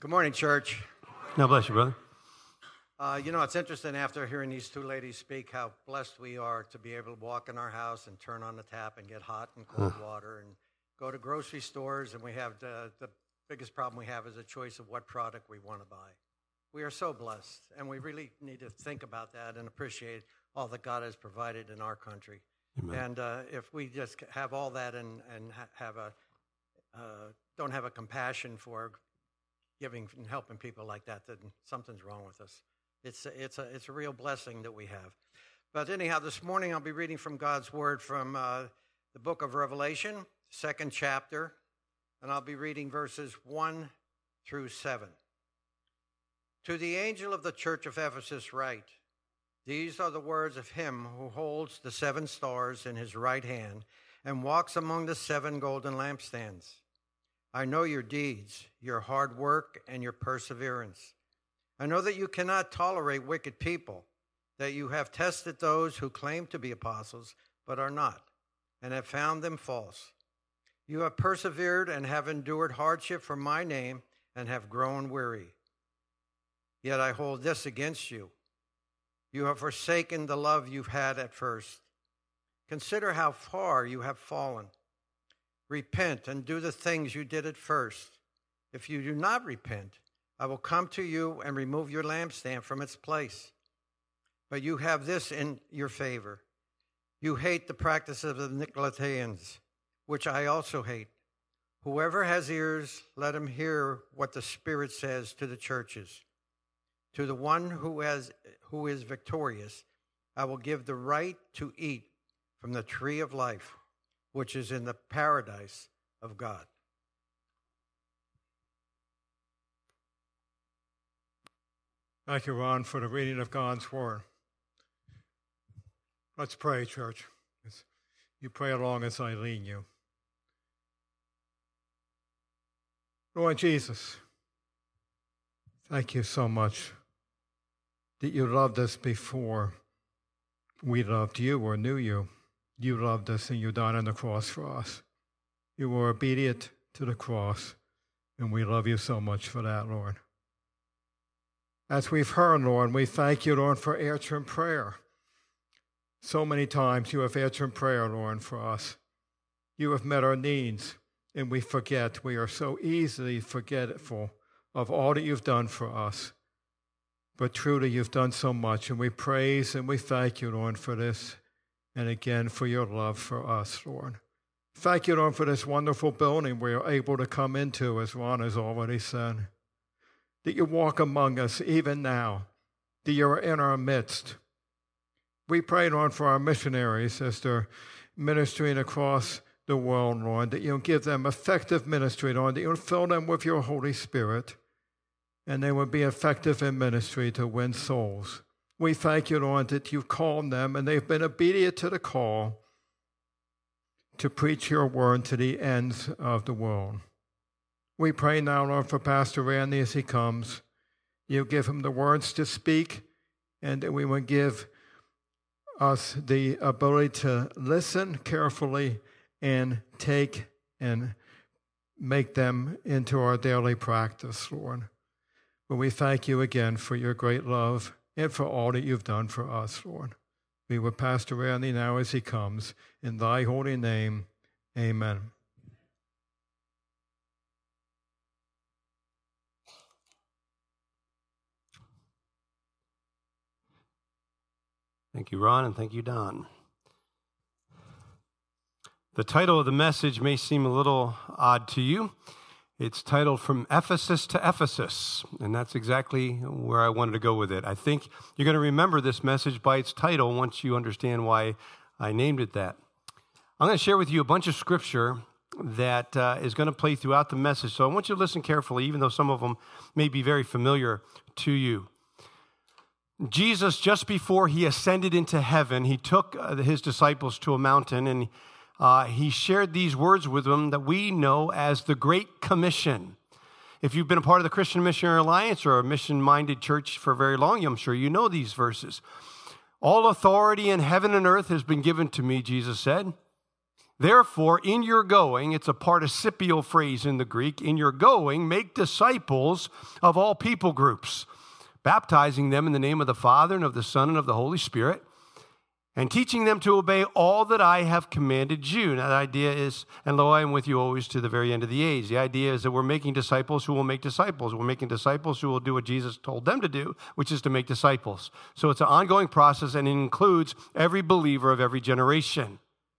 Good morning, church. God bless you, brother. It's interesting after hearing these two ladies speak how blessed we are to be able to walk in our house and turn on the tap and get hot and cold water and go to grocery stores, and we have the biggest problem we have is a choice of what product we want to buy. We are so blessed, and we really need to think about that and appreciate all that God has provided in our country. Amen. And if we just have all that and have don't have a compassion for giving and helping people like that, then something's wrong with us. It's a real blessing that we have. But anyhow, this morning I'll be reading from God's Word from the book of Revelation, 2nd chapter, and I'll be reading verses 1 through 7. To the angel of the church of Ephesus write, these are the words of him who holds the 7 stars in his right hand and walks among the 7 golden lampstands. I know your deeds, your hard work, and your perseverance. I know that you cannot tolerate wicked people, that you have tested those who claim to be apostles but are not, and have found them false. You have persevered and have endured hardship for my name and have grown weary. Yet I hold this against you. You have forsaken the love you've had at first. Consider how far you have fallen. Repent and do the things you did at first. If you do not repent, I will come to you and remove your lampstand from its place. But you have this in your favor. You hate the practice of the Nicolaitans, which I also hate. Whoever has ears, let him hear what the Spirit says to the churches. To the one who is victorious, I will give the right to eat from the tree of life, which is in the paradise of God. Thank you, Ron, for the reading of God's Word. Let's pray, church. You pray along as I lead you. Lord Jesus, thank you so much that you loved us before we loved you or knew you. You loved us and you died on the cross for us. You were obedient to the cross, and we love you so much for that, Lord. As we've heard, Lord, we thank you, Lord, for answering prayer. So many times you have answered prayer, Lord, for us. You have met our needs, and we forget. We are so easily forgetful of all that you've done for us. But truly, you've done so much, and we praise and we thank you, Lord, for this. And again, for your love for us, Lord. Thank you, Lord, for this wonderful building we are able to come into, as Ron has already said. That you walk among us even now, that you are in our midst. We pray, Lord, for our missionaries as they're ministering across the world, Lord, that you'll give them effective ministry, Lord, that you'll fill them with your Holy Spirit, and they will be effective in ministry to win souls. We thank you, Lord, that you've called them, and they've been obedient to the call to preach your word to the ends of the world. We pray now, Lord, for Pastor Randy as he comes. You give him the words to speak, and that we will give us the ability to listen carefully and take and make them into our daily practice, Lord. But we thank you again for your great love and for all that you've done for us, Lord. Be with Pastor Randy now as he comes. In thy holy name, amen. Thank you, Ron, and thank you, Don. The title of the message may seem a little odd to you. It's titled From Ephesus to Ephesus, and that's exactly where I wanted to go with it. I think you're going to remember this message by its title once you understand why I named it that. I'm going to share with you a bunch of scripture that is going to play throughout the message, so I want you to listen carefully, even though some of them may be very familiar to you. Jesus, just before he ascended into heaven, he took his disciples to a mountain, and he shared these words with them that we know as the Great Commission. If you've been a part of the Christian Missionary Alliance or a mission-minded church for very long, I'm sure you know these verses. All authority in heaven and earth has been given to me, Jesus said. Therefore, in your going, it's a participial phrase in the Greek, in your going, make disciples of all people groups, baptizing them in the name of the Father and of the Son and of the Holy Spirit, and teaching them to obey all that I have commanded you. Now, the idea is, and lo, I am with you always to the very end of the age. The idea is that we're making disciples who will make disciples. We're making disciples who will do what Jesus told them to do, which is to make disciples. So it's an ongoing process, and it includes every believer of every generation,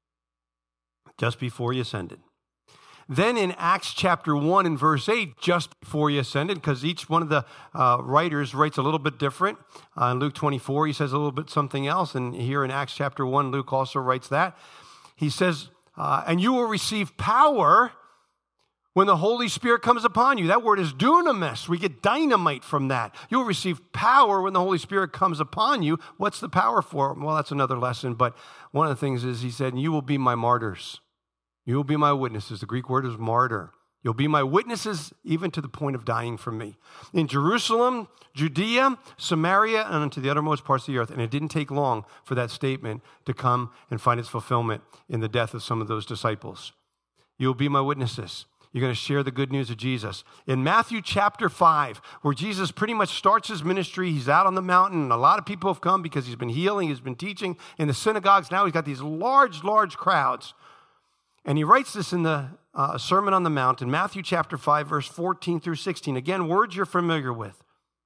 just before he ascended. Then in Acts chapter 1 and verse 8, just before he ascended, because each one of the writers writes a little bit different. In Luke 24, he says a little bit something else. And here in Acts chapter 1, Luke also writes that. He says, and you will receive power when the Holy Spirit comes upon you. That word is dunamis. We get dynamite from that. You'll receive power when the Holy Spirit comes upon you. What's the power for? Well, that's another lesson. But one of the things is he said, you will be my martyrs. You will be my witnesses. The Greek word is martyr. You'll be my witnesses even to the point of dying for me. In Jerusalem, Judea, Samaria, and unto the uttermost parts of the earth. And it didn't take long for that statement to come and find its fulfillment in the death of some of those disciples. You'll be my witnesses. You're going to share the good news of Jesus. In Matthew chapter 5, where Jesus pretty much starts his ministry, he's out on the mountain, and a lot of people have come because he's been healing, he's been teaching in the synagogues. Now he's got these large crowds. And he writes this in the Sermon on the Mount in Matthew chapter 5, verse 14 through 16. Again, words you're familiar with.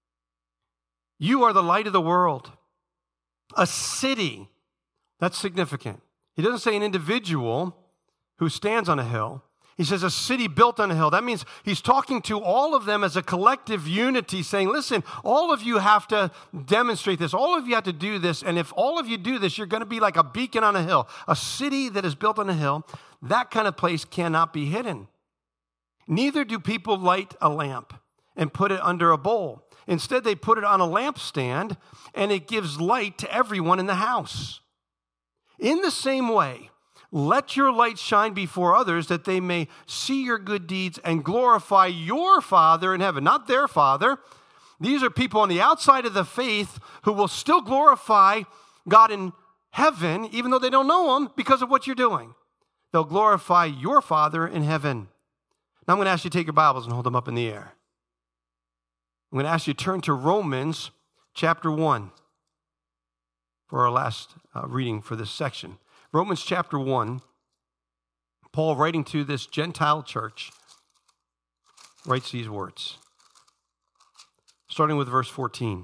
You are the light of the world. A city. That's significant. He doesn't say an individual who stands on a hill. He says a city built on a hill. That means he's talking to all of them as a collective unity, saying, listen, all of you have to demonstrate this. All of you have to do this. And if all of you do this, you're going to be like a beacon on a hill. A city that is built on a hill, that kind of place cannot be hidden. Neither do people light a lamp and put it under a bowl. Instead, they put it on a lampstand, and it gives light to everyone in the house. In the same way, let your light shine before others that they may see your good deeds and glorify your Father in heaven, not their Father. These are people on the outside of the faith who will still glorify God in heaven, even though they don't know him because of what you're doing. They'll glorify your Father in heaven. Now I'm going to ask you to take your Bibles and hold them up in the air. I'm going to ask you to turn to Romans chapter 1 for our last reading for this section. Romans chapter 1, Paul writing to this Gentile church, writes these words, starting with verse 14.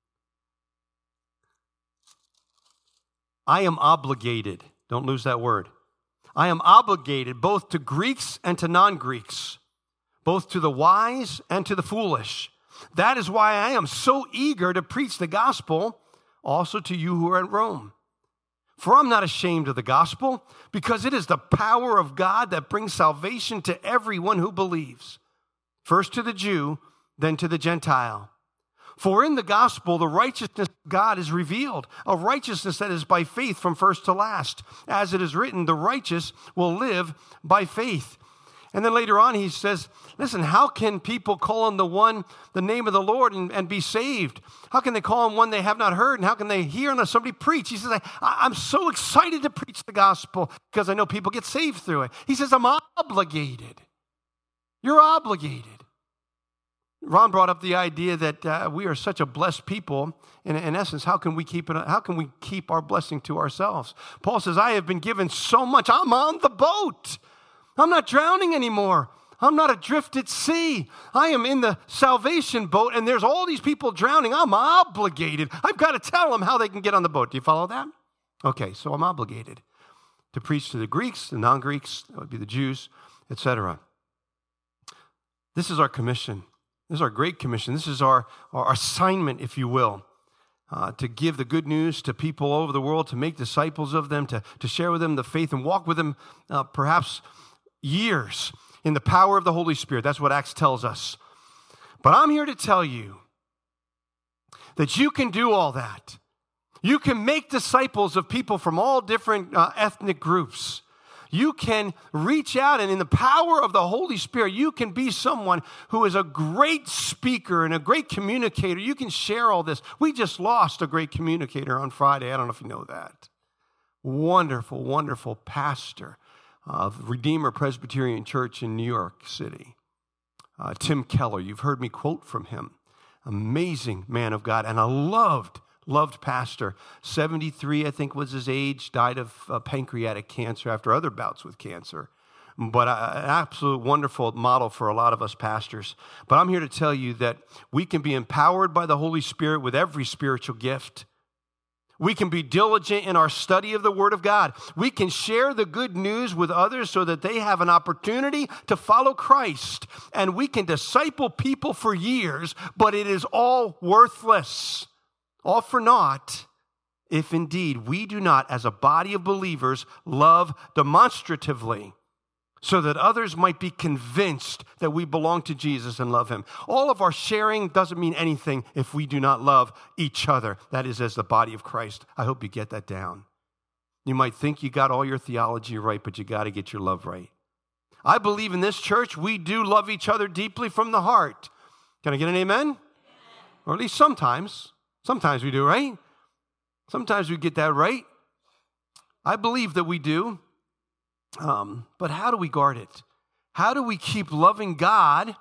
I am obligated, don't lose that word. I am obligated both to Greeks and to non-Greeks, both to the wise and to the foolish. That is why I am so eager to preach the gospel also to you who are at Rome. For I'm not ashamed of the gospel, because it is the power of God that brings salvation to everyone who believes, first to the Jew, then to the Gentile. For in the gospel, the righteousness of God is revealed, a righteousness that is by faith from first to last. As it is written, the righteous will live by faith. And then later on, he says, listen, how can people call on the name of the Lord and be saved? How can they call on one they have not heard? And how can they hear unless somebody preach? He says, I'm so excited to preach the gospel because I know people get saved through it. He says, I'm obligated. You're obligated. Ron brought up the idea that we are such a blessed people. In essence, how can we keep our blessing to ourselves? Paul says, I have been given so much. I'm on the boat. I'm not drowning anymore. I'm not adrift at sea. I am in the salvation boat, and there's all these people drowning. I'm obligated. I've got to tell them how they can get on the boat. Do you follow that? Okay, so I'm obligated to preach to the Greeks, the non-Greeks, that would be the Jews, etc. This is our commission. This is our great commission. This is our assignment, if you will, to give the good news to people all over the world, to make disciples of them, to share with them the faith and walk with them perhaps years in the power of the Holy Spirit. That's what Acts tells us. But I'm here to tell you that you can do all that. You can make disciples of people from all different ethnic groups. You can reach out, and in the power of the Holy Spirit, you can be someone who is a great speaker and a great communicator. You can share all this. We just lost a great communicator on Friday. I don't know if you know that. Wonderful, wonderful pastor. of Redeemer Presbyterian Church in New York City. Tim Keller, you've heard me quote from him. Amazing man of God, and a loved pastor. 73, I think, was his age, died of pancreatic cancer after other bouts with cancer. But an absolute wonderful model for a lot of us pastors. But I'm here to tell you that we can be empowered by the Holy Spirit with every spiritual gift. We can be diligent in our study of the Word of God. We can share the good news with others so that they have an opportunity to follow Christ. And we can disciple people for years, but it is all worthless, all for naught, if indeed we do not, as a body of believers, love demonstratively, so that others might be convinced that we belong to Jesus and love him. All of our sharing doesn't mean anything if we do not love each other. That is, as the body of Christ. I hope you get that down. You might think you got all your theology right, but you got to get your love right. I believe in this church, we do love each other deeply from the heart. Can I get an amen? Or at least sometimes. Sometimes we do, right? Sometimes we get that right. I believe that we do. But how do we guard it? How do we keep loving God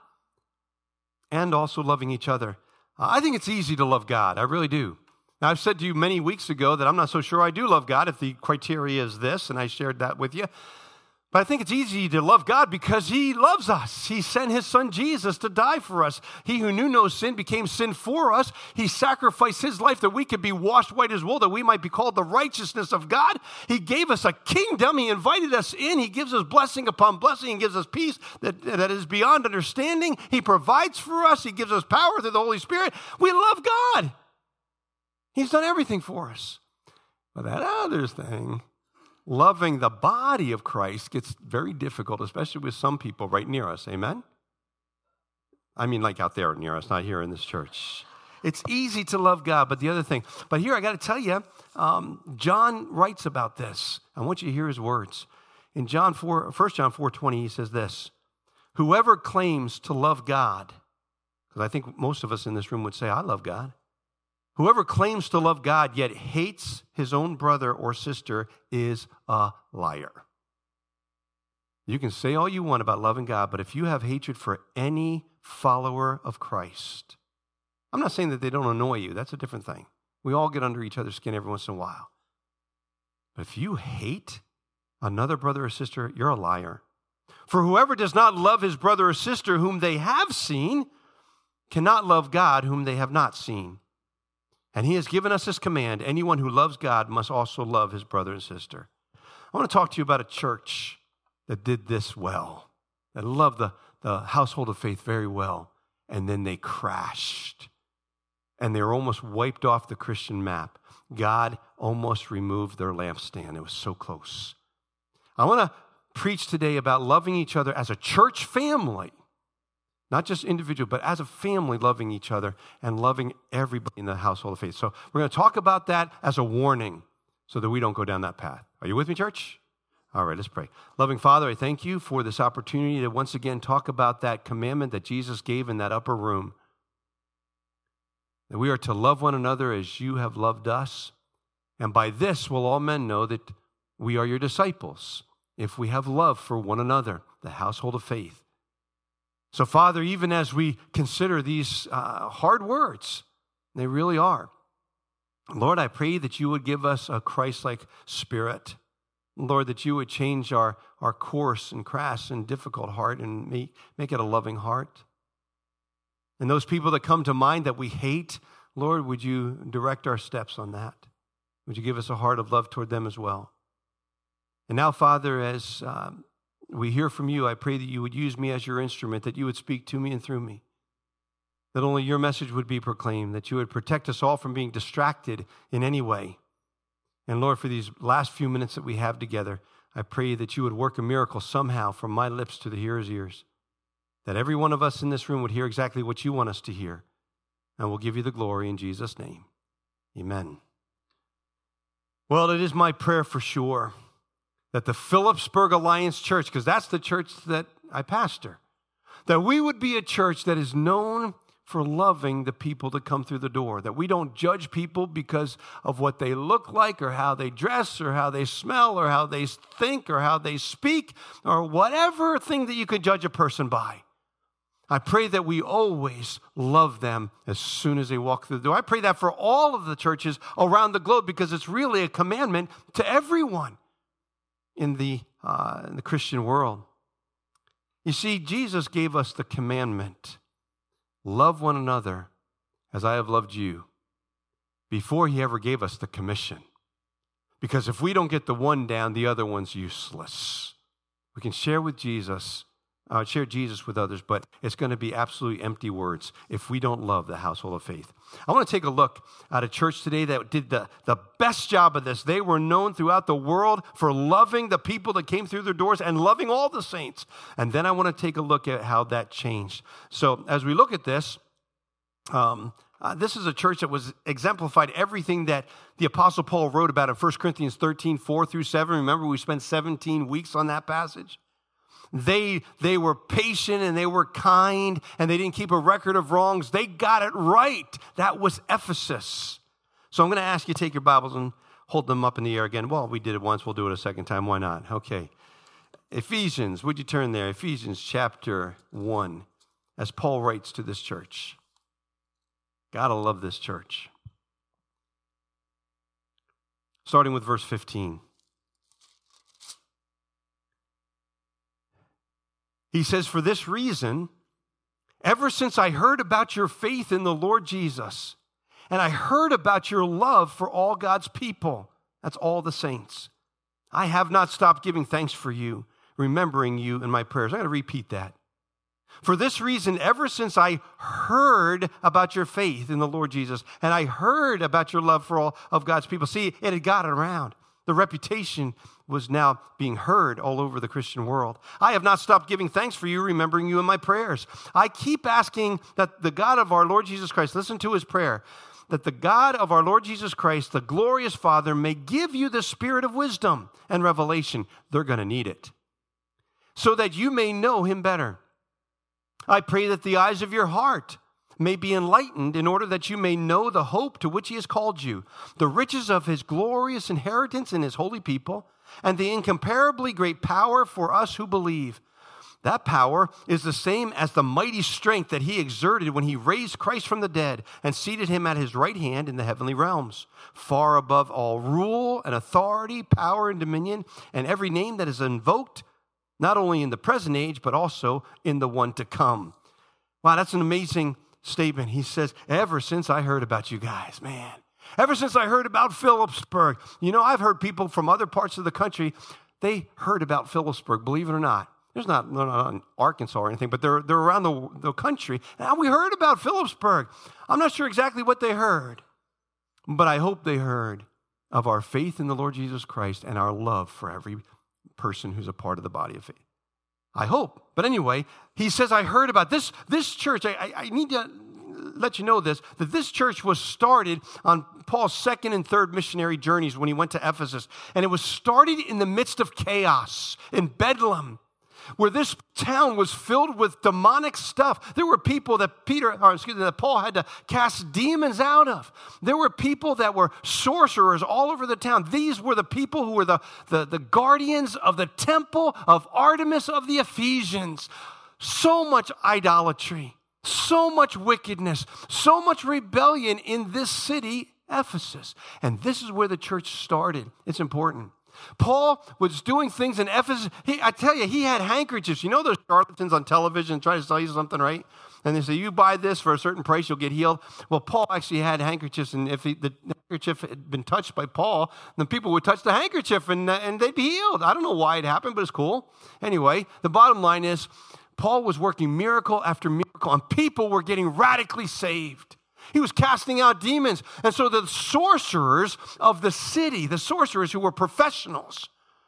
and also loving each other? I think it's easy to love God. I really do. Now, I've said to you many weeks ago that I'm not so sure I do love God if the criteria is this, and I shared that with you. But I think it's easy to love God because he loves us. He sent his son Jesus to die for us. He who knew no sin became sin for us. He sacrificed his life that we could be washed white as wool, that we might be called the righteousness of God. He gave us a kingdom. He invited us in. He gives us blessing upon blessing. He gives us peace that is beyond understanding. He provides for us. He gives us power through the Holy Spirit. We love God. He's done everything for us. But that other thing, loving the body of Christ, gets very difficult, especially with some people right near us. Amen? I mean, like out there near us, not here in this church. It's easy to love God, but the other thing. But here, I got to tell you, John writes about this. I want you to hear his words. In 1 John 4:20, he says this: whoever claims to love God, because I think most of us in this room would say, I love God. Whoever claims to love God yet hates his own brother or sister is a liar. You can say all you want about loving God, but if you have hatred for any follower of Christ, I'm not saying that they don't annoy you. That's a different thing. We all get under each other's skin every once in a while. But if you hate another brother or sister, you're a liar. For whoever does not love his brother or sister whom they have seen cannot love God whom they have not seen. And he has given us this command: anyone who loves God must also love his brother and sister. I want to talk to you about a church that did this well, that loved the household of faith very well, and then they crashed. And they were almost wiped off the Christian map. God almost removed their lampstand. It was so close. I want to preach today about loving each other as a church family. Not just individual, but as a family, loving each other and loving everybody in the household of faith. So we're going to talk about that as a warning so that we don't go down that path. Are you with me, church? All right, let's pray. Loving Father, I thank you for this opportunity to once again talk about that commandment that Jesus gave in that upper room, that we are to love one another as you have loved us. And by this will all men know that we are your disciples, if we have love for one another, the household of faith. So, Father, even as we consider these hard words, they really are, Lord, I pray that you would give us a Christ-like spirit. Lord, that you would change our coarse and crass and difficult heart and make it a loving heart. And those people that come to mind that we hate, Lord, would you direct our steps on that? Would you give us a heart of love toward them as well? And now, Father, as we hear from you, I pray that you would use me as your instrument, that you would speak to me and through me, that only your message would be proclaimed, that you would protect us all from being distracted in any way. And Lord, for these last few minutes that we have together, I pray that you would work a miracle somehow from my lips to the hearer's ears, that every one of us in this room would hear exactly what you want us to hear, and we'll give you the glory in Jesus' name. Amen. Well, it is my prayer for sure that the Phillipsburg Alliance Church, because that's the church that I pastor, that we would be a church that is known for loving the people that come through the door, that we don't judge people because of what they look like or how they dress or how they smell or how they think or how they speak or whatever thing that you could judge a person by. I pray that we always love them as soon as they walk through the door. I pray that for all of the churches around the globe because it's really a commandment to everyone in the Christian world. You see, Jesus gave us the commandment, love one another as I have loved you, before he ever gave us the commission. Because if we don't get the one down, the other one's useless. We can share Jesus with others, but it's going to be absolutely empty words if we don't love the household of faith. I want to take a look at a church today that did the best job of this. They were known throughout the world for loving the people that came through their doors and loving all the saints. And then I want to take a look at how that changed. So as we look at this, this is a church that was exemplified everything that the Apostle Paul wrote about in 1 Corinthians 13, 4 through 7. Remember, we spent 17 weeks on that passage. They were patient and they were kind and they didn't keep a record of wrongs. They got it right. That was Ephesus. So I'm going to ask you to take your Bibles and hold them up in the air again. Well, we did it once. We'll do it a second time. Why not? Okay. Ephesians, would you turn there? Ephesians chapter 1, as Paul writes to this church. Gotta love this church. Starting with verse 15. He says, for this reason, ever since I heard about your faith in the Lord Jesus, and I heard about your love for all God's people, that's all the saints, I have not stopped giving thanks for you, remembering you in my prayers. I'm going to repeat that. For this reason, ever since I heard about your faith in the Lord Jesus, and I heard about your love for all of God's people. See, it had got around. The reputation was now being heard all over the Christian world. I have not stopped giving thanks for you, remembering you in my prayers. I keep asking that the God of our Lord Jesus Christ, listen to his prayer, that the God of our Lord Jesus Christ, the glorious Father, may give you the spirit of wisdom and revelation. They're going to need it. So that you may know him better. I pray that the eyes of your heart may be enlightened in order that you may know the hope to which he has called you, the riches of his glorious inheritance in his holy people, and the incomparably great power for us who believe. That power is the same as the mighty strength that he exerted when he raised Christ from the dead and seated him at his right hand in the heavenly realms, far above all rule and authority, power and dominion, and every name that is invoked, not only in the present age, but also in the one to come. Wow, that's an amazing statement. He says, ever since I heard about you guys, man, ever since I heard about Phillipsburg. You know, I've heard people from other parts of the country, they heard about Phillipsburg, believe it or not. They're not in Arkansas or anything, but they're around the country. Now, we heard about Phillipsburg. I'm not sure exactly what they heard, but I hope they heard of our faith in the Lord Jesus Christ and our love for every person who's a part of the body of faith. I hope. But anyway, he says, I heard about this church. I need to let you know this, that this church was started on Paul's second and third missionary journeys when he went to Ephesus. And it was started in the midst of chaos in Bedlam, where this town was filled with demonic stuff. There were people that Paul had to cast demons out of. There were people that were sorcerers all over the town. These were the people who were the guardians of the temple of Artemis of the Ephesians. So much idolatry, so much wickedness, so much rebellion in this city, Ephesus. And this is where the church started. It's important. Paul was doing things in Ephesus. I tell you, he had handkerchiefs. You know those charlatans on television try to sell you something, right? And they say, you buy this for a certain price, you'll get healed. Well, Paul actually had handkerchiefs, and if the handkerchief had been touched by Paul, then people would touch the handkerchief and they'd be healed. I don't know why it happened, but it's cool. Anyway, the bottom line is, Paul was working miracle after miracle, and people were getting radically saved. He was casting out demons. And so the sorcerers of the city, the sorcerers who were professionals,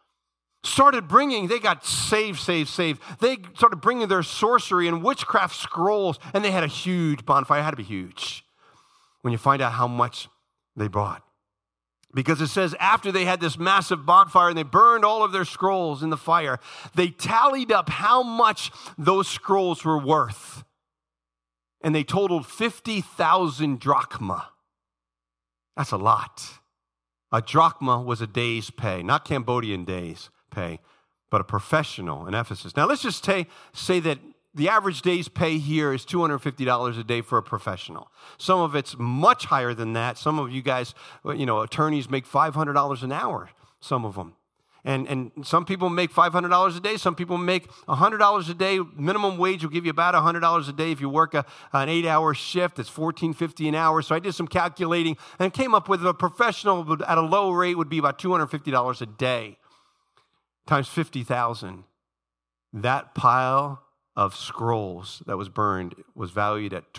started bringing, they got saved. They started bringing their sorcery and witchcraft scrolls, and they had a huge bonfire. It had to be huge when you find out how much they brought. Because it says after they had this massive bonfire and they burned all of their scrolls in the fire, they tallied up how much those scrolls were worth. and they totaled 50,000 drachma. That's a lot. A drachma was a day's pay, not Cambodian days pay, but a professional in Ephesus. Now, let's just say that the average day's pay here is $250 a day for a professional. Some of it's much higher than that. Some of you guys, attorneys make $500 an hour, some of them. And some people make $500 a day. Some people make $100 a day. Minimum wage will give you about $100 a day. If you work an 8-hour shift, it's $14.50 an hour. So I did some calculating and came up with a professional at a low rate would be about $250 a day times 50,000. That pile of scrolls that was burned was valued at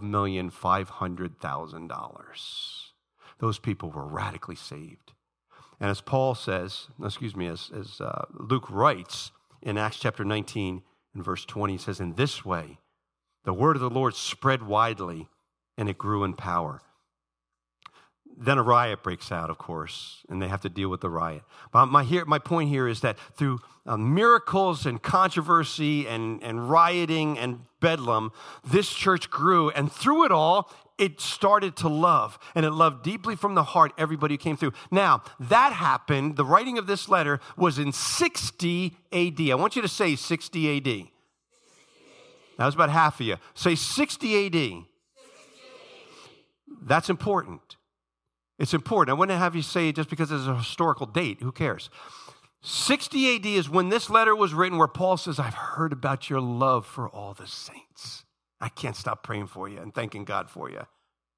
$12,500,000. Those people were radically saved. And as Paul says, as Luke writes in Acts chapter 19 and verse 20, he says, in this way, the word of the Lord spread widely and it grew in power. Then a riot breaks out, of course, and they have to deal with the riot. But my point here is that through miracles and controversy and rioting and bedlam, this church grew, and through it all, it started to love, and it loved deeply from the heart everybody who came through. Now, that happened, the writing of this letter was in 60 AD. I want you to say 60 AD. That was about half of you. Say 60 AD. That's important. It's important. I wouldn't have you say it just because it's a historical date. Who cares? 60 AD is when this letter was written, where Paul says, I've heard about your love for all the saints. I can't stop praying for you and thanking God for you.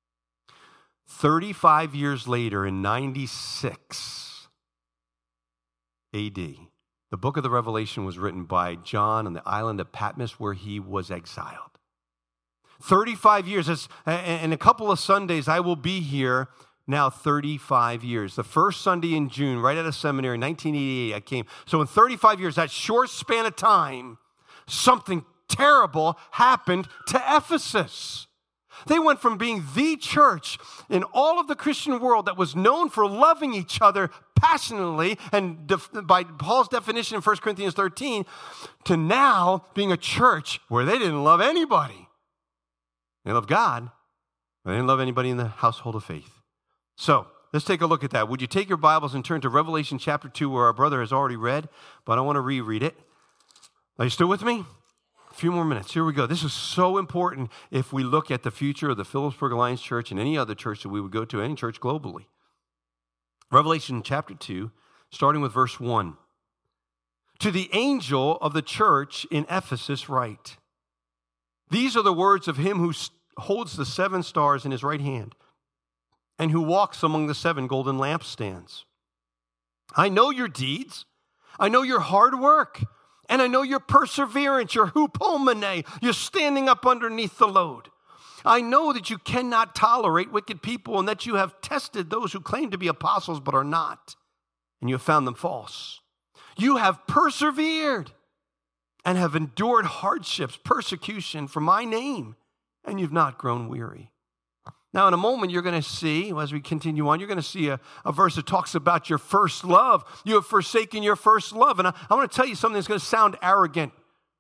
35 years later, in 96 AD, the book of the Revelation was written by John on the island of Patmos, where he was exiled. 35 years. In a couple of Sundays, I will be here now 35 years. The first Sunday in June, right out of seminary, in 1988, I came. So in 35 years, that short span of time, something terrible happened to Ephesus. They went from being the church in all of the Christian world that was known for loving each other passionately, and by Paul's definition in 1 Corinthians 13, to now being a church where they didn't love anybody. They loved God, but they didn't love anybody in the household of faith. So let's take a look at that. Would you take your Bibles and turn to Revelation chapter 2, where our brother has already read, but I want to reread it. Are you still with me? A few more minutes. Here we go. This is so important if we look at the future of the Phillipsburg Alliance Church and any other church that we would go to, any church globally. Revelation chapter 2, starting with verse 1. To the angel of the church in Ephesus write, these are the words of him who holds the 7 stars in his right hand and who walks among the 7 golden lampstands. I know your deeds. I know your hard work. And I know your perseverance, your hupomene. You're standing up underneath the load. I know that you cannot tolerate wicked people and that you have tested those who claim to be apostles but are not. And you have found them false. You have persevered and have endured hardships, persecution for my name, and you've not grown weary. Now, in a moment, you're going to see, as we continue on, you're going to see a verse that talks about your first love. You have forsaken your first love. And I want to tell you something that's going to sound arrogant.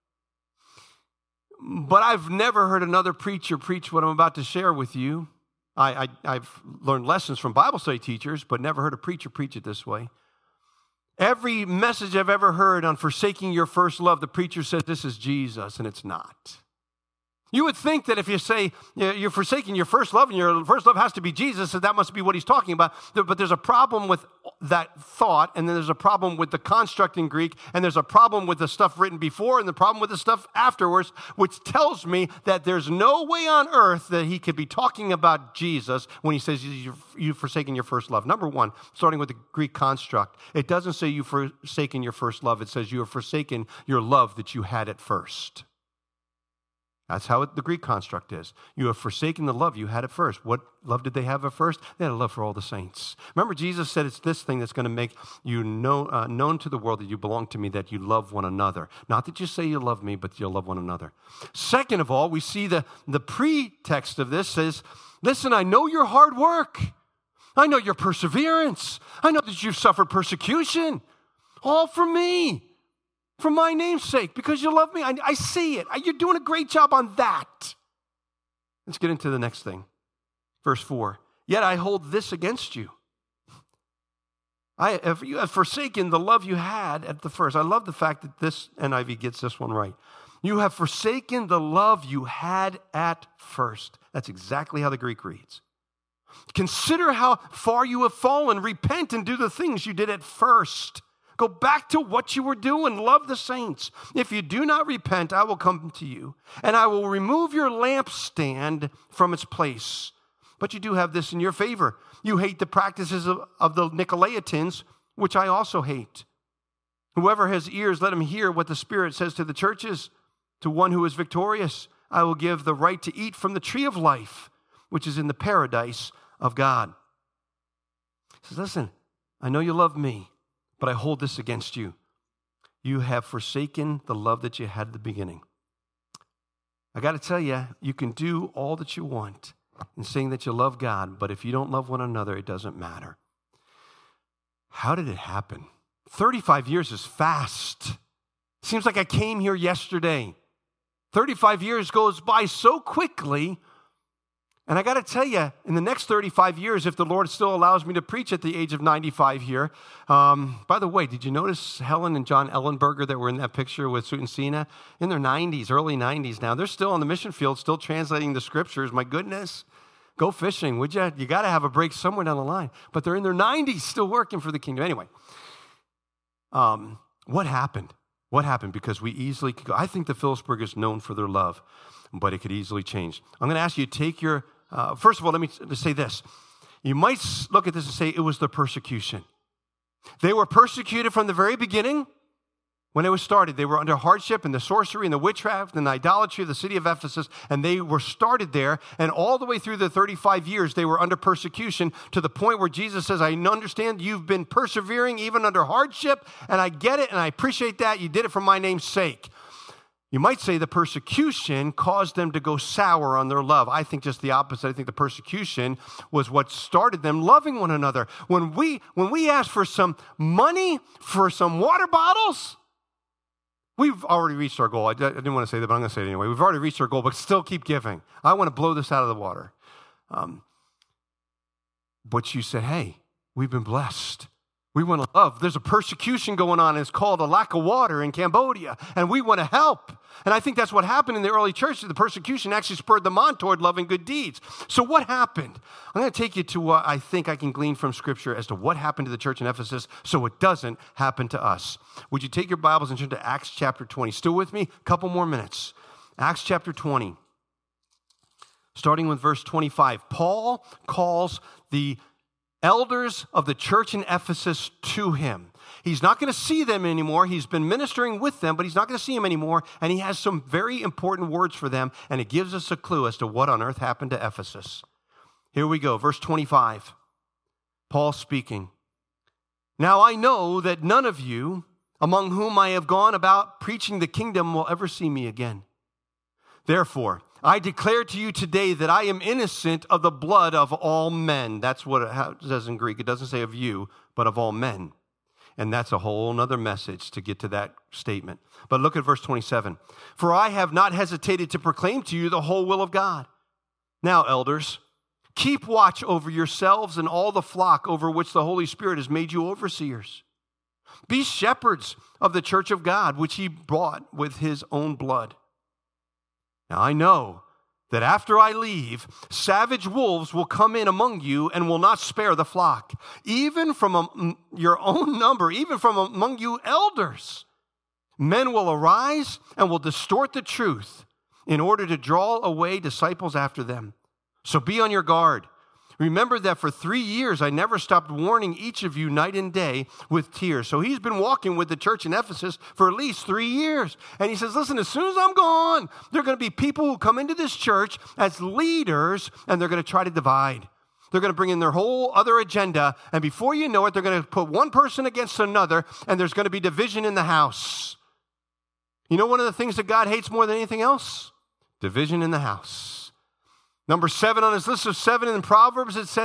But I've never heard another preacher preach what I'm about to share with you. I've learned lessons from Bible study teachers, but never heard a preacher preach it this way. Every message I've ever heard on forsaking your first love, the preacher says this is Jesus, and it's not. You would think that if you say you're forsaking your first love and your first love has to be Jesus, that must be what he's talking about. But there's a problem with that thought, and then there's a problem with the construct in Greek, and there's a problem with the stuff written before and the problem with the stuff afterwards, which tells me that there's no way on earth that he could be talking about Jesus when he says you've forsaken your first love. Number one, starting with the Greek construct, it doesn't say you've forsaken your first love. It says you have forsaken your love that you had at first. That's how the Greek construct is. You have forsaken the love you had at first. What love did they have at first? They had a love for all the saints. Remember, Jesus said it's this thing that's going to make you known to the world that you belong to me, that you love one another. Not that you say you love me, but you'll love one another. Second of all, we see the pretext of this says, listen, I know your hard work. I know your perseverance. I know that you've suffered persecution. All for me. For my name's sake, because you love me. I see it. You're doing a great job on that. Let's get into the next thing. Verse 4. Yet I hold this against you. If you have forsaken the love you had at the first. I love the fact that this NIV gets this one right. You have forsaken the love you had at first. That's exactly how the Greek reads. Consider how far you have fallen. Repent and do the things you did at first. Go back to what you were doing. Love the saints. If you do not repent, I will come to you, and I will remove your lampstand from its place. But you do have this in your favor. You hate the practices of the Nicolaitans, which I also hate. Whoever has ears, let him hear what the Spirit says to the churches. To one who is victorious, I will give the right to eat from the tree of life, which is in the paradise of God. He says, listen, I know you love me, but I hold this against you. You have forsaken the love that you had at the beginning. I got to tell you, you can do all that you want in saying that you love God, but if you don't love one another, it doesn't matter. How did it happen? 35 years is fast. Seems like I came here yesterday. 35 years goes by so quickly. And I got to tell you, in the next 35 years, if the Lord still allows me to preach at the age of 95 here, by the way, did you notice Helen and John Ellenberger that were in that picture with Sue and Sina? In their 90s, early 90s now. They're still on the mission field, still translating the scriptures. My goodness. Go fishing, would you? You got to have a break somewhere down the line. But they're in their 90s, still working for the kingdom. Anyway, what happened? What happened? Because we easily could go. I think the Phillipsburg is known for their love, but it could easily change. I'm going to ask you to take your, first of all, let me just say this. You might look at this and say it was the persecution. They were persecuted from the very beginning. When it was started, they were under hardship and the sorcery and the witchcraft and the idolatry of the city of Ephesus, and they were started there, and all the way through the 35 years, they were under persecution to the point where Jesus says, I understand you've been persevering even under hardship, and I get it, and I appreciate that. You did it for my name's sake. You might say the persecution caused them to go sour on their love. I think just the opposite. I think the persecution was what started them loving one another. When we asked for some money for some water bottles, we've already reached our goal. I didn't want to say that, but I'm going to say it anyway. We've already reached our goal, but still keep giving. I want to blow this out of the water. But you said, hey, we've been blessed. We want to love. There's a persecution going on. It's called a lack of water in Cambodia, and we want to help. And I think that's what happened in the early church. The persecution actually spurred them on toward loving good deeds. So what happened? I'm going to take you to what I think I can glean from Scripture as to what happened to the church in Ephesus so it doesn't happen to us. Would you take your Bibles and turn to Acts chapter 20? Still with me? A couple more minutes. Acts chapter 20, starting with verse 25. Paul calls the elders of the church in Ephesus to him. He's not going to see them anymore. He's been ministering with them, but he's not going to see them anymore. And he has some very important words for them, and it gives us a clue as to what on earth happened to Ephesus. Here we go, verse 25. Paul speaking. Now I know that none of you among whom I have gone about preaching the kingdom will ever see me again. Therefore, I declare to you today that I am innocent of the blood of all men. That's what it says in Greek. It doesn't say of you, but of all men. And that's a whole other message to get to that statement. But look at verse 27. For I have not hesitated to proclaim to you the whole will of God. Now, elders, keep watch over yourselves and all the flock over which the Holy Spirit has made you overseers. Be shepherds of the church of God, which he bought with his own blood. Now I know that after I leave, savage wolves will come in among you and will not spare the flock, even from your own number, even from among you elders. Men will arise and will distort the truth in order to draw away disciples after them. So be on your guard. Remember that for 3 years I never stopped warning each of you night and day with tears. So he's been walking with the church in Ephesus for at least 3 years. And he says, listen, as soon as I'm gone, there are going to be people who come into this church as leaders, and they're going to try to divide. They're going to bring in their whole other agenda, and before you know it, they're going to put one person against another, and there's going to be division in the house. You know one of the things that God hates more than anything else? Division in the house. Number 7 on his list of 7 in Proverbs, it says,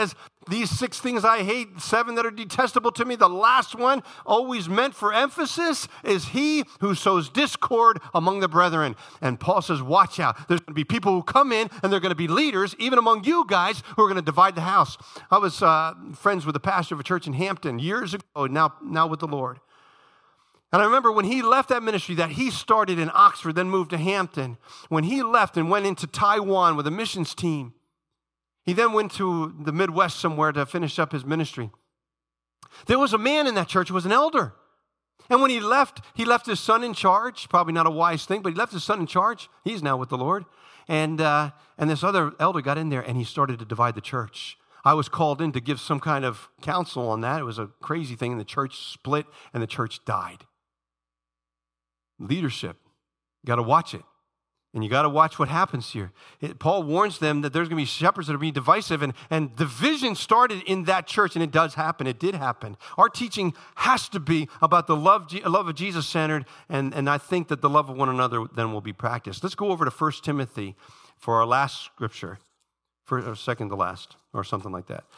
These 6 things I hate, 7 that are detestable to me. The last one, always meant for emphasis, is he who sows discord among the brethren. And Paul says, watch out. There's going to be people who come in, and they're going to be leaders, even among you guys, who are going to divide the house. I was friends with the pastor of a church in Hampton years ago, now with the Lord. And I remember when he left that ministry that he started in Oxford, then moved to Hampton. When he left and went into Taiwan with a missions team, he then went to the Midwest somewhere to finish up his ministry. There was a man in that church who was an elder. And when he left his son in charge. Probably not a wise thing, but he left his son in charge. He's now with the Lord. And this other elder got in there, and he started to divide the church. I was called in to give some kind of counsel on that. It was a crazy thing, and the church split, and the church died. Leadership. You got to watch it. And you got to watch what happens here. Paul warns them that there's going to be shepherds that are being divisive, and division started in that church, and it does happen. It did happen. Our teaching has to be about the love of Jesus centered, and I think that the love of one another then will be practiced. Let's go over to 1 Timothy for our last scripture, or second to last, or something like that.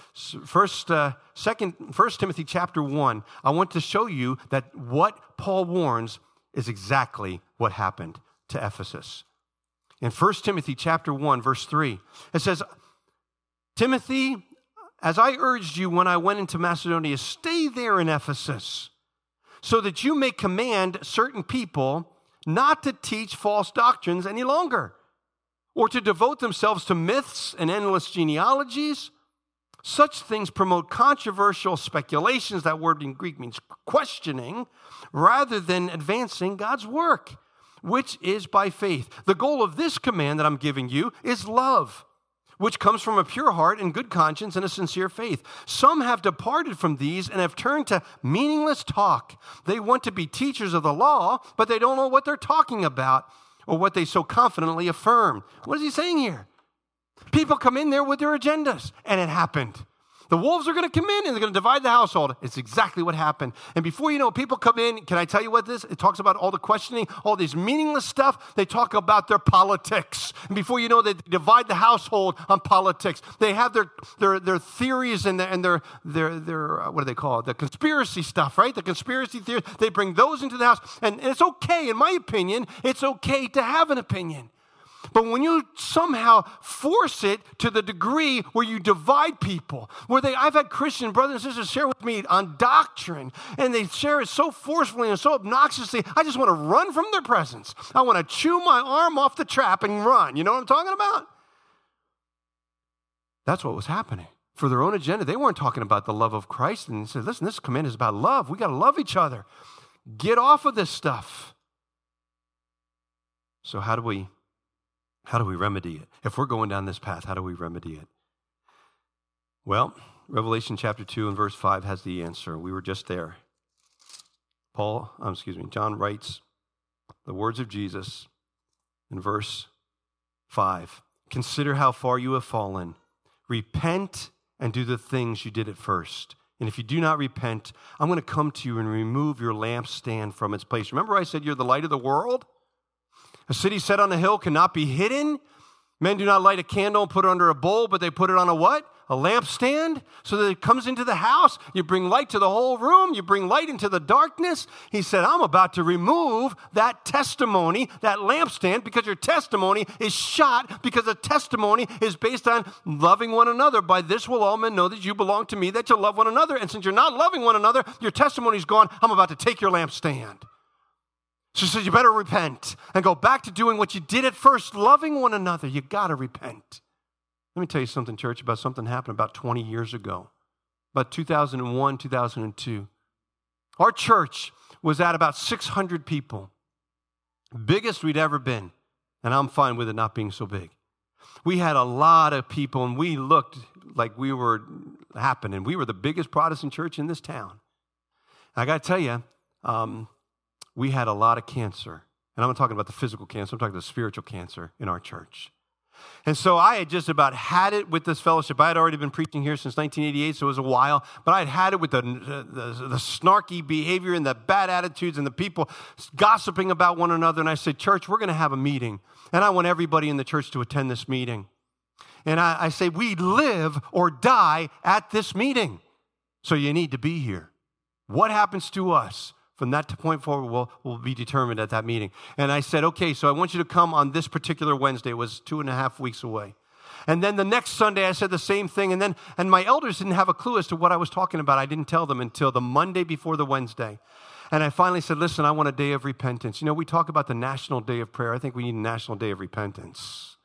1 Timothy chapter 1, I want to show you that what Paul warns is exactly what happened to Ephesus. In 1 Timothy chapter 1, verse 3, it says, Timothy, as I urged you when I went into Macedonia, stay there in Ephesus, so that you may command certain people not to teach false doctrines any longer, or to devote themselves to myths and endless genealogies. Such things promote controversial speculations. That word in Greek means questioning, rather than advancing God's work, which is by faith. The goal of this command that I'm giving you is love, which comes from a pure heart and good conscience and a sincere faith. Some have departed from these and have turned to meaningless talk. They want to be teachers of the law, but they don't know what they're talking about or what they so confidently affirm. What is he saying here? People come in there with their agendas, and it happened. The wolves are going to come in, and they're going to divide the household. It's exactly what happened. And before you know, people come in. Can I tell you what this? It talks about all the questioning, all this meaningless stuff. They talk about their politics. And before you know, they divide the household on politics. They have their theories and their what do they call it? The conspiracy stuff, right? The conspiracy theories. They bring those into the house. And it's okay, in my opinion, it's okay to have an opinion. But when you somehow force it to the degree where you divide people, I've had Christian brothers and sisters share with me on doctrine, and they share it so forcefully and so obnoxiously, I just want to run from their presence. I want to chew my arm off the trap and run. You know what I'm talking about? That's what was happening. For their own agenda, they weren't talking about the love of Christ, and they said, listen, this command is about love. We got to love each other. Get off of this stuff. So how do we remedy it? If we're going down this path, how do we remedy it? Well, Revelation chapter 2 and verse 5 has the answer. We were just there. John writes the words of Jesus in verse 5. Consider how far you have fallen. Repent and do the things you did at first. And if you do not repent, I'm going to come to you and remove your lampstand from its place. Remember I said you're the light of the world? A city set on a hill cannot be hidden. Men do not light a candle and put it under a bowl, but they put it on a what? A lampstand, so that it comes into the house. You bring light to the whole room. You bring light into the darkness. He said, I'm about to remove that testimony, that lampstand, because your testimony is shot, because the testimony is based on loving one another. By this will all men know that you belong to me, that you love one another. And since you're not loving one another, your testimony's gone. I'm about to take your lampstand. So he says, you better repent and go back to doing what you did at first, loving one another. You got to repent. Let me tell you something, church, about something happened about 20 years ago, about 2001, 2002. Our church was at about 600 people, biggest we'd ever been, and I'm fine with it not being so big. We had a lot of people, and we looked like we were happening. We were the biggest Protestant church in this town. I got to tell you, we had a lot of cancer. And I'm not talking about the physical cancer. I'm talking about the spiritual cancer in our church. And so I had just about had it with this fellowship. I had already been preaching here since 1988, so it was a while. But I had had it with the snarky behavior and the bad attitudes and the people gossiping about one another. And I said, church, we're going to have a meeting. And I want everybody in the church to attend this meeting. And I say, we live or die at this meeting. So you need to be here. What happens to us from that point forward will be determined at that meeting. And I said, okay, so I want you to come on this particular Wednesday. It was 2.5 weeks away. And then the next Sunday, I said the same thing. And my elders didn't have a clue as to what I was talking about. I didn't tell them until the Monday before the Wednesday. And I finally said, listen, I want a day of repentance. You know, we talk about the National Day of Prayer. I think we need a National Day of Repentance.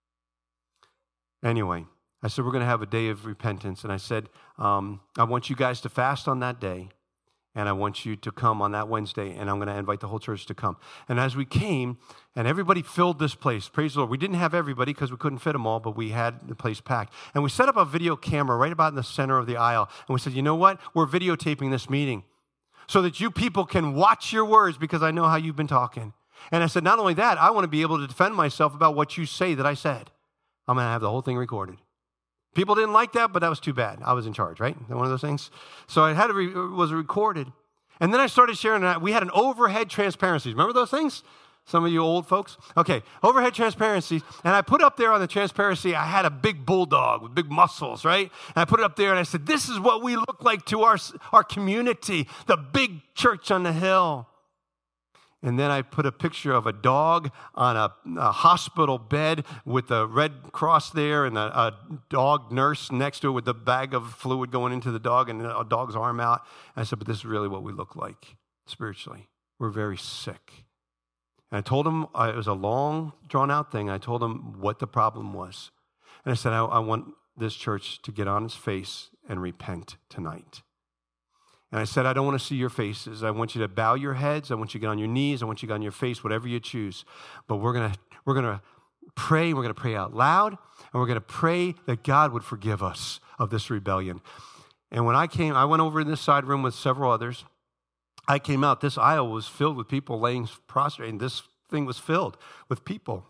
Anyway, I said, we're going to have a day of repentance. And I said, I want you guys to fast on that day. And I want you to come on that Wednesday, and I'm going to invite the whole church to come. And as we came, and everybody filled this place, praise the Lord. We didn't have everybody because we couldn't fit them all, but we had the place packed. And we set up a video camera right about in the center of the aisle. And we said, you know what? We're videotaping this meeting so that you people can watch your words because I know how you've been talking. And I said, not only that, I want to be able to defend myself about what you say that I said. I'm going to have the whole thing recorded. People didn't like that, but that was too bad. I was in charge, right? One of those things. So I had was recorded. And then I started sharing that. We had an overhead transparencies. Remember those things? Some of you old folks? Okay, overhead transparencies. And I put up there on the transparency, I had a big bulldog with big muscles, right? And I put it up there and I said, this is what we look like to our community, the big church on the hill. And then I put a picture of a dog on a hospital bed with a red cross there and a dog nurse next to it with the bag of fluid going into the dog and a dog's arm out. And I said, but this is really what we look like spiritually. We're very sick. And I told him, it was a long, drawn-out thing. I told him what the problem was. And I said, I want this church to get on its face and repent tonight. And I said, I don't want to see your faces. I want you to bow your heads. I want you to get on your knees. I want you to get on your face, whatever you choose. But we're going to pray. We're going to pray out loud. And we're going to pray that God would forgive us of this rebellion. And when I went over in this side room with several others. I came out. This aisle was filled with people laying prostrate. And this thing was filled with people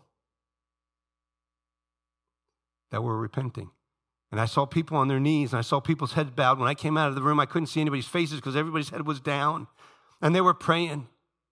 that were repenting. And I saw people on their knees, and I saw people's heads bowed. When I came out of the room, I couldn't see anybody's faces because everybody's head was down, and they were praying.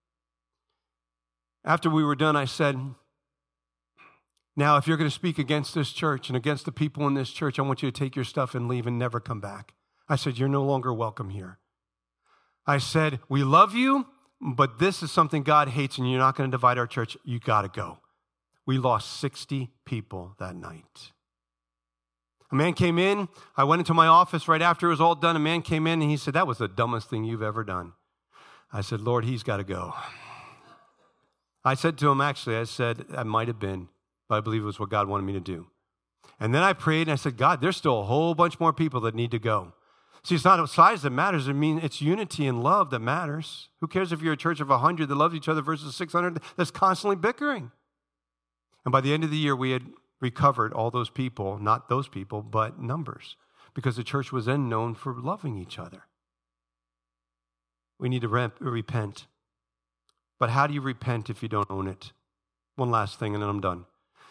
After we were done, I said, now, if you're going to speak against this church and against the people in this church, I want you to take your stuff and leave and never come back. I said, you're no longer welcome here. I said, we love you, but this is something God hates, and you're not going to divide our church. You got to go. We lost 60 people that night. A man came in. I went into my office right after it was all done. A man came in and he said, that was the dumbest thing you've ever done. I said, Lord, he's got to go. I said to him, actually, I said, that might have been, but I believe it was what God wanted me to do. And then I prayed and I said, God, there's still a whole bunch more people that need to go. See, it's not size that matters. I mean, it's unity and love that matters. Who cares if you're a church of 100 that loves each other versus 600 that's constantly bickering? And by the end of the year, we had recovered all those people, not those people, but numbers, because the church was then known for loving each other. We need to repent. But how do you repent if you don't own it? One last thing, and then I'm done.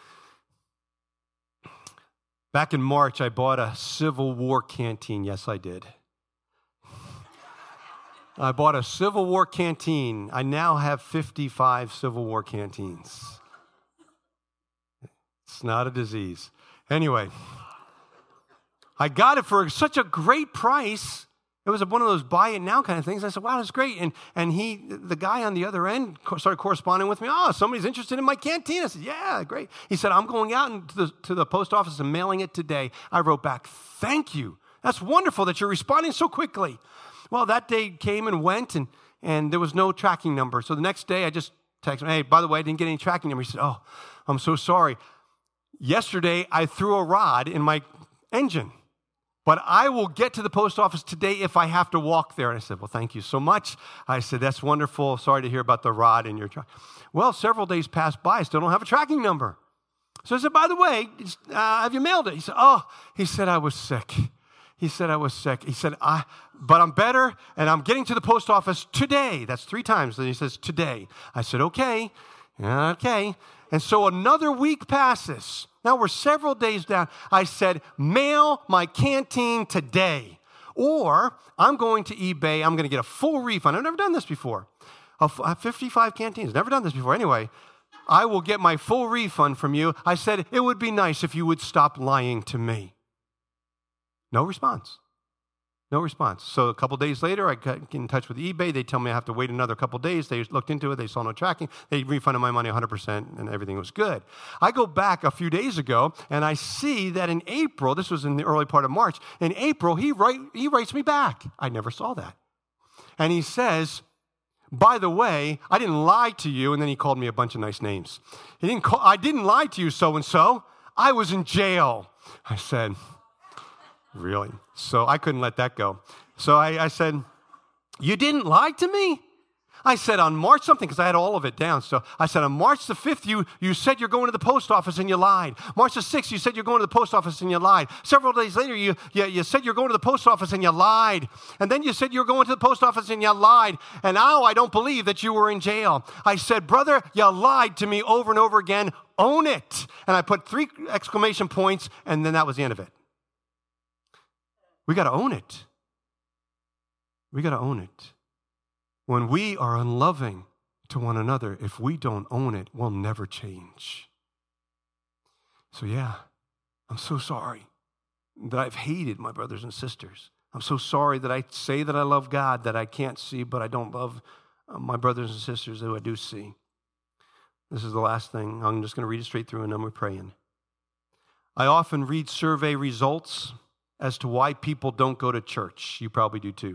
Back in March, I bought a Civil War canteen. Yes, I did. I bought a Civil War canteen. I now have 55 Civil War canteens. It's not a disease. Anyway, I got it for such a great price. It was one of those buy it now kind of things. I said, wow, that's great. And the guy on the other end started corresponding with me. Oh, somebody's interested in my canteen. I said, yeah, great. He said, I'm going out to the post office and mailing it today. I wrote back, thank you. That's wonderful that you're responding so quickly. Well, that day came and went, and there was no tracking number. So the next day, I just texted him, hey, by the way, I didn't get any tracking number. He said, oh, I'm so sorry. Yesterday, I threw a rod in my engine, but I will get to the post office today if I have to walk there. And I said, well, thank you so much. I said, that's wonderful. Sorry to hear about the rod in your truck. Well, several days passed by. I still don't have a tracking number. So I said, by the way, have you mailed it? He said, I was sick. He said, but I'm better, and I'm getting to the post office today. That's 3 times. Then he says, today. I said, okay. And so another week passes. Now we're several days down. I said, mail my canteen today. Or I'm going to eBay. I'm going to get a full refund. I've never done this before. 55 canteens. Never done this before. Anyway, I will get my full refund from you. I said, it would be nice if you would stop lying to me. No response. No response. So a couple days later, I got in touch with eBay. They tell me I have to wait another couple days. They looked into it. They saw no tracking. They refunded my money 100%, and everything was good. I go back a few days ago, and I see that in April, this was in the early part of March, in April, he writes me back. I never saw that. And he says, by the way, I didn't lie to you, and then he called me a bunch of nice names. I didn't lie to you, so-and-so. I was in jail. I said, really? So I couldn't let that go. So I said, you didn't lie to me? I said on March something, because I had all of it down. So I said on March the 5th, you said you're going to the post office and you lied. March the 6th, you said you're going to the post office and you lied. Several days later, you said you're going to the post office and you lied. And then you said you were going to the post office and you lied. And now I don't believe that you were in jail. I said, brother, you lied to me over and over again. Own it. And I put 3 exclamation points, and then that was the end of it. We got to own it. We got to own it. When we are unloving to one another, if we don't own it, we'll never change. So yeah, I'm so sorry that I've hated my brothers and sisters. I'm so sorry that I say that I love God that I can't see, but I don't love my brothers and sisters who I do see. This is the last thing. I'm just going to read it straight through and then we're praying. I often read survey results as to why people don't go to church. You probably do too.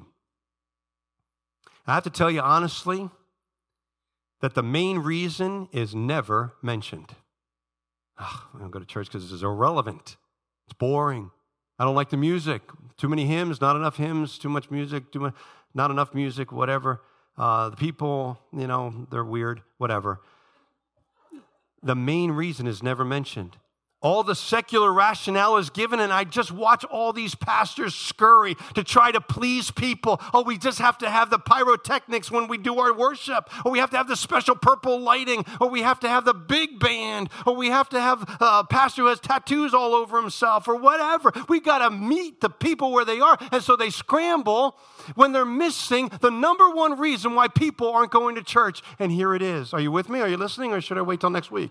I have to tell you honestly that the main reason is never mentioned. I don't go to church because it's irrelevant. It's boring. I don't like the music. Too many hymns, not enough hymns, too much music, not enough music, whatever. The people, they're weird, whatever. The main reason is never mentioned. All the secular rationale is given, and I just watch all these pastors scurry to try to please people. Oh, we just have to have the pyrotechnics when we do our worship, or we have to have the special purple lighting, or we have to have the big band, or we have to have a pastor who has tattoos all over himself, or whatever. We got to meet the people where they are, and so they scramble when they're missing the number one reason why people aren't going to church, and here it is. Are you with me? Are you listening, or should I wait till next week?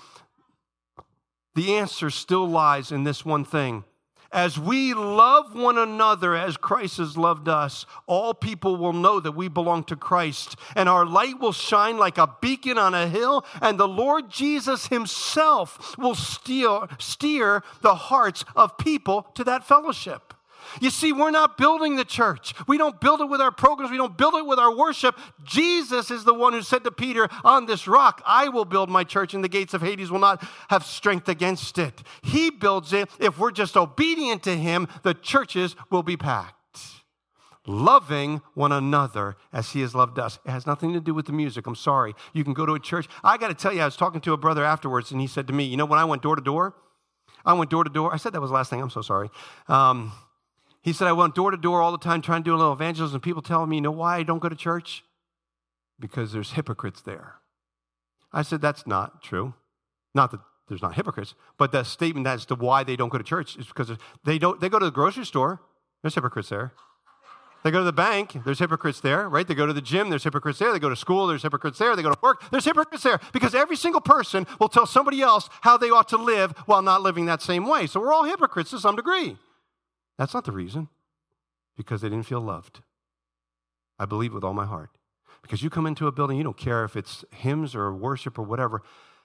The answer still lies in this one thing. As we love one another as Christ has loved us, all people will know that we belong to Christ, and our light will shine like a beacon on a hill, and the Lord Jesus himself will steer the hearts of people to that fellowship. You see, we're not building the church. We don't build it with our programs. We don't build it with our worship. Jesus is the one who said to Peter, on this rock, I will build my church, and the gates of Hades will not have strength against it. He builds it. If we're just obedient to him, the churches will be packed. Loving one another as he has loved us. It has nothing to do with the music. I'm sorry. You can go to a church. I got to tell you, I was talking to a brother afterwards, and he said to me, when I went door to door, I said that was the last thing. I'm so sorry. He said, I went door to door all the time trying to do a little evangelism, and people telling me, you know why I don't go to church? Because there's hypocrites there. I said, that's not true. Not that there's not hypocrites, but the statement as to why they don't go to church is because they go to the grocery store, there's hypocrites there. They go to the bank, there's hypocrites there, right? They go to the gym, there's hypocrites there. They go to school, there's hypocrites there. They go to work, there's hypocrites there. Because every single person will tell somebody else how they ought to live while not living that same way. So we're all hypocrites to some degree. That's not the reason. Because they didn't feel loved. I believe with all my heart. Because you come into a building, you don't care if it's hymns or worship or whatever.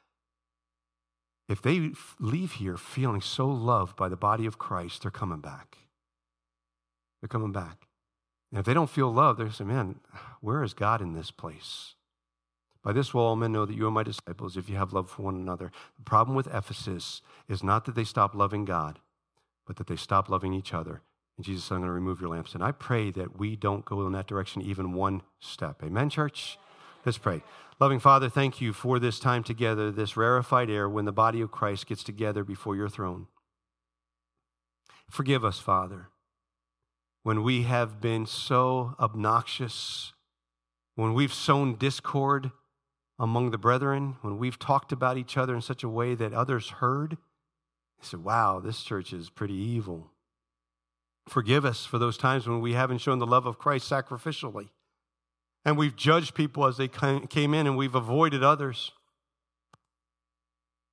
If they leave here feeling so loved by the body of Christ, they're coming back. They're coming back. And if they don't feel loved, they're saying, man, where is God in this place? By this will all men know that you are my disciples if you have love for one another. The problem with Ephesus is not that they stop loving God, but that they stop loving each other. And Jesus said, I'm going to remove your lamps. And I pray that we don't go in that direction even one step. Amen, church? Let's pray. Loving Father, thank you for this time together, this rarefied air when the body of Christ gets together before your throne. Forgive us, Father, when we have been so obnoxious, when we've sown discord among the brethren, when we've talked about each other in such a way that others heard. They said, wow, this church is pretty evil. Forgive us for those times when we haven't shown the love of Christ sacrificially. And we've judged people as they came in and we've avoided others.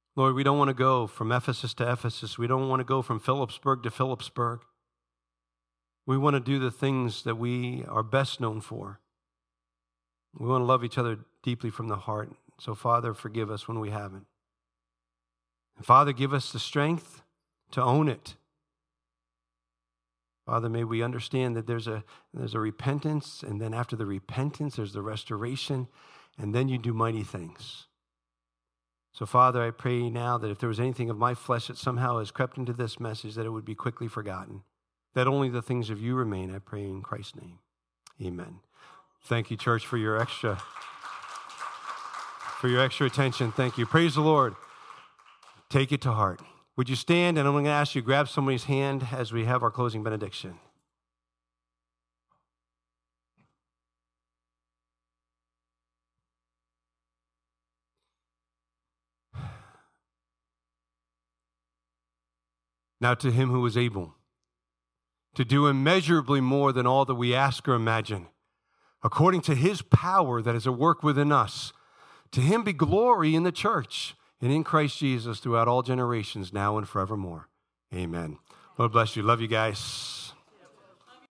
Lord, we don't want to go from Ephesus to Ephesus. We don't want to go from Phillipsburg to Phillipsburg. We want to do the things that we are best known for. We want to love each other deeply from the heart. So, Father, forgive us when we haven't. And Father, give us the strength to own it. Father, may we understand that there's a repentance, and then after the repentance, there's the restoration, and then you do mighty things. So, Father, I pray now that if there was anything of my flesh that somehow has crept into this message, that it would be quickly forgotten, that only the things of you remain. I pray in Christ's name. Amen. Thank you, church, for your extra attention. Thank you. Praise the Lord. Take it to heart. Would you stand? And I'm going to ask you to grab somebody's hand as we have our closing benediction. Now to him who is able to do immeasurably more than all that we ask or imagine, according to his power that is at work within us, to him be glory in the church and in Christ Jesus throughout all generations, now and forevermore. Amen. Lord bless you. Love you guys.